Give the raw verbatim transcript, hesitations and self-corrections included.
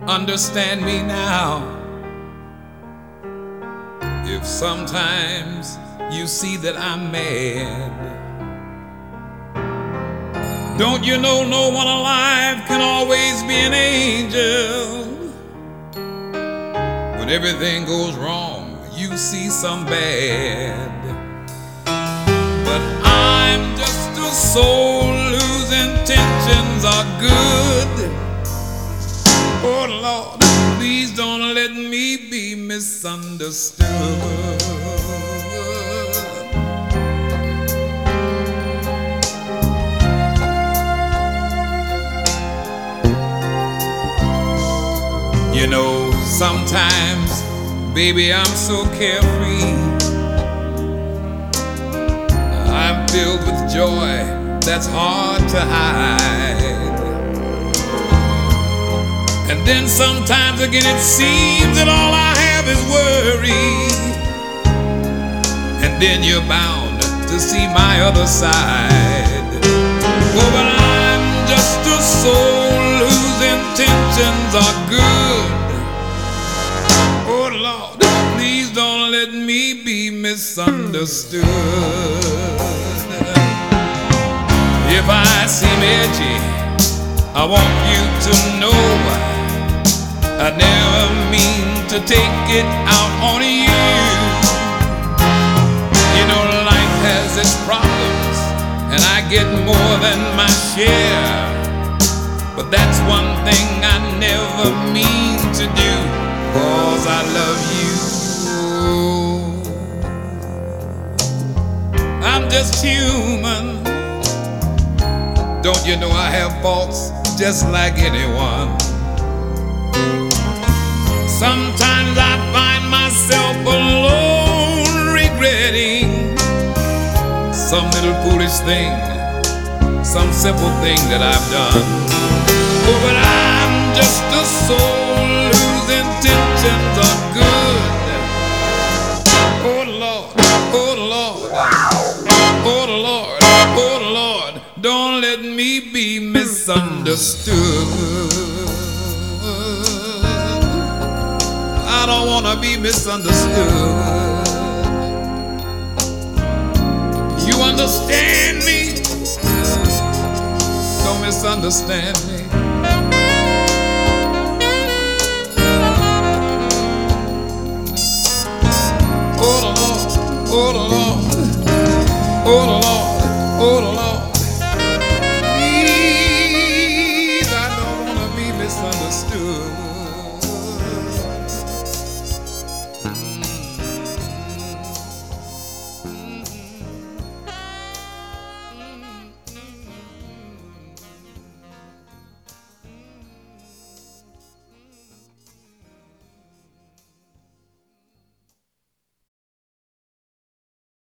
understand me now. If sometimes you see that I'm mad, don't you know no one alive can always be an angel? When everything goes wrong, you see some bad. But I'm just a soul whose intentions are good. Oh Lord, please don't let me be misunderstood. You know, sometimes, baby, I'm so carefree. I'm filled with joy that's hard to hide. And then sometimes again it seems that all I have is worry. And then you're bound to see my other side. Oh, but I'm just a soul whose intentions are good. Oh Lord, please don't let me be misunderstood. If I seem edgy, I want you to know I never mean to take it out on you. You know, life has its problems, and I get more than my share. But that's one thing I never mean to do, 'cause I love you. I'm just human. Don't you know I have faults just like anyone? Sometimes I find myself alone, regretting some little foolish thing, some simple thing that I've done. Oh, but I'm just a soul whose intentions are good. Oh Lord, oh Lord, oh Lord, oh Lord, don't let me be misunderstood. I don't want to be misunderstood. You understand me? Don't misunderstand me.